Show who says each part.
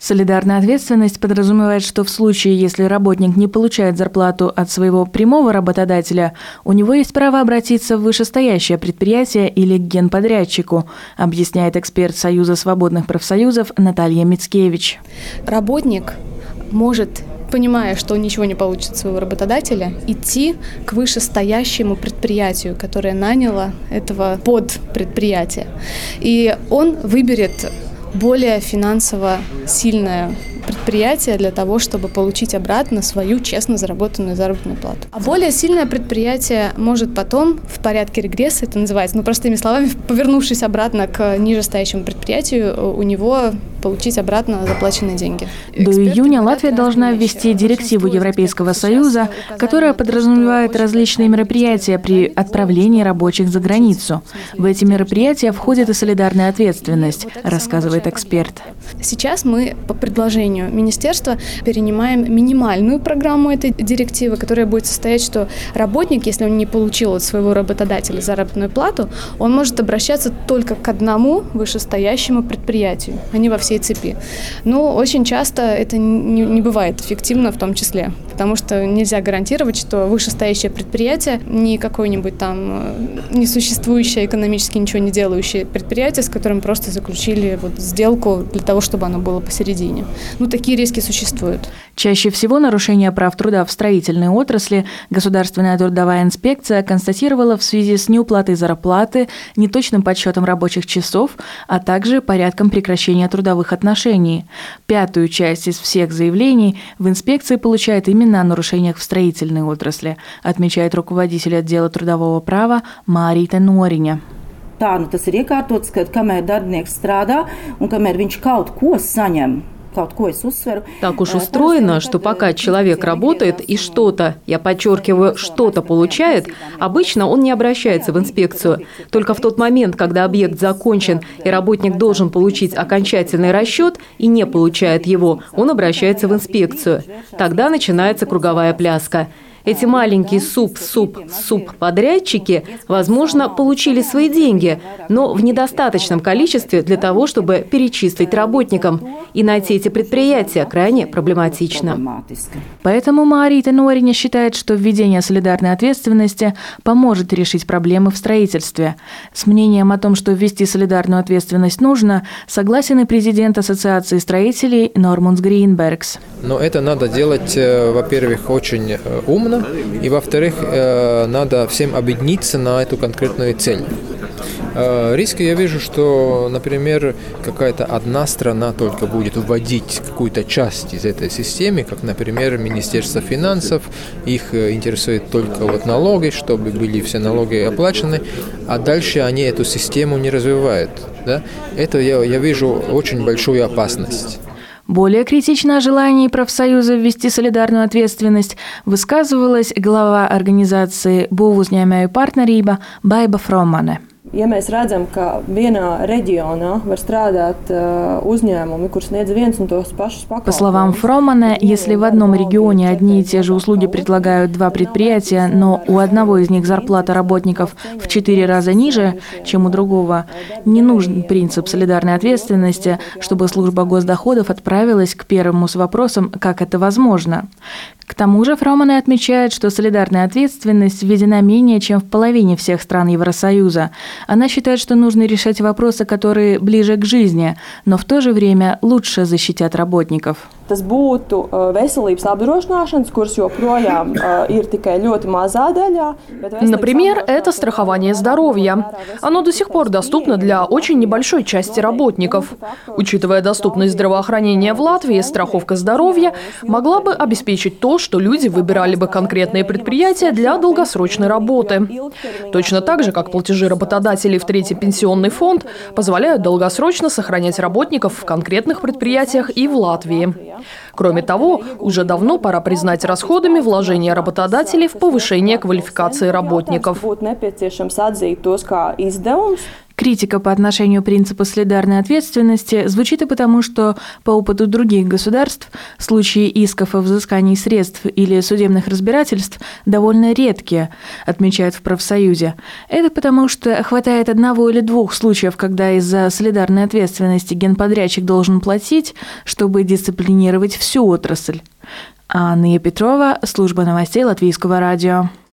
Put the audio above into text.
Speaker 1: Солидарная ответственность подразумевает, что в случае, если работник не получает зарплату от своего прямого работодателя, у него есть право обратиться в вышестоящее предприятие или к генподрядчику, объясняет эксперт Союза свободных профсоюзов Наталья Мицкевич.
Speaker 2: Работник может, понимая, что он ничего не получит от своего работодателя, идти к вышестоящему предприятию, которое наняло этого подпредприятия. И он выберет более финансово сильное предприятие для того, чтобы получить обратно свою честно заработанную заработную плату. А более сильное предприятие может потом в порядке регресса, это называется, простыми словами, повернувшись обратно к нижестоящему предприятию, у него получить обратно заплаченные деньги.
Speaker 1: До июня Латвия должна ввести директиву Европейского Союза, которая подразумевает различные мероприятия при отправлении рабочих за границу. В эти мероприятия входит и солидарная ответственность, рассказывает эксперт.
Speaker 2: Сейчас мы по предложению министерства перенимаем минимальную программу этой директивы, которая будет состоять, что работник, если он не получил от своего работодателя заработную плату, он может обращаться только к одному вышестоящему предприятию, а не во всей цепи. Но очень часто это не бывает эффективно в том числе, потому что нельзя гарантировать, что вышестоящее предприятие не какое-нибудь там несуществующее, экономически ничего не делающее предприятие, с которым просто заключили сделку для того, чтобы оно было посередине. Такие риски существуют.
Speaker 1: Чаще всего нарушения прав труда в строительной отрасли Государственная трудовая инспекция констатировала в связи с неуплатой зарплаты, неточным подсчетом рабочих часов, а также порядком прекращения трудовых отношений. 5-ю часть из всех заявлений в инспекции получает именно о нарушениях в строительной отрасли, отмечает руководитель отдела трудового права Mātīte Noriņa.
Speaker 3: Tas ir iekārtots, ka kamēr darbinieks strādā un kamēr viņš kaut ko saņem.
Speaker 4: Так уж устроено, что пока человек работает и что-то, я подчеркиваю, что-то получает, обычно он не обращается в инспекцию. Только в тот момент, когда объект закончен и работник должен получить окончательный расчет и не получает его, он обращается в инспекцию. Тогда начинается круговая пляска. Эти маленькие подрядчики, возможно, получили свои деньги, но в недостаточном количестве для того, чтобы перечислить работникам. И найти эти предприятия крайне проблематично.
Speaker 1: Поэтому Mātīte Noriņa считает, что введение солидарной ответственности поможет решить проблемы в строительстве. С мнением о том, что ввести солидарную ответственность нужно, согласен и президент Ассоциации строителей Нормунds Grīnbergs.
Speaker 5: Но это надо делать, во-первых, очень умно, и, во-вторых, надо всем объединиться на эту конкретную цель. Риски я вижу, что, например, какая-то одна страна только будет вводить какую-то часть из этой системы, как, например, Министерство финансов, их интересует только налоги, чтобы были все налоги оплачены, а дальше они эту систему не развивают. Да? Это я вижу очень большую опасность.
Speaker 1: Более критично о желании профсоюза ввести солидарную ответственность высказывалась глава организации Būvu uzņēmēju partnerība Baiba Frommane.
Speaker 6: Ja mēs redzam, ka vienā reģionā var strādāt uzņēmumi, kur sniedz viens un tos pašus pakalpojumus.
Speaker 1: По словам Фроммане, если в одном регионе одни и те же услуги предлагают два предприятия, но у одного из них зарплата работников в 4 раза ниже, чем у другого, не нужен принцип солидарной ответственности, чтобы служба госдоходов отправилась к первому с вопросом, как это возможно. К тому же Фроммане отмечает, что солидарная ответственность введена менее чем в половине всех стран Евросоюза. Она считает, что нужно решать вопросы, которые ближе к жизни, но в то же время лучше защитят работников.
Speaker 6: Tas būtu veselības apdrošināšanas kurs, joprojām ir tikai ļoti mazā daļā.
Speaker 7: Например, это страхование здоровья. Оно до сих пор доступно для очень небольшой части работников. Учитывая доступность здравоохранения в Латвии, страховка здоровья могла бы обеспечить то, что люди выбирали бы конкретные предприятия для долгосрочной работы. Точно так же, как платежи работодателей в Третий пенсионный фонд позволяют долгосрочно сохранять работников в конкретных предприятиях и в Латвии. Кроме того, уже давно пора признать расходами вложения работодателей в повышение квалификации работников.
Speaker 1: Критика по отношению к принципу солидарной ответственности звучит и потому, что по опыту других государств случаи исков о взыскании средств или судебных разбирательств довольно редкие, отмечают в профсоюзе. Это потому, что хватает одного или двух случаев, когда из-за солидарной ответственности генподрядчик должен платить, чтобы дисциплинировать всю отрасль. Анна Петрова, служба новостей Латвийского радио.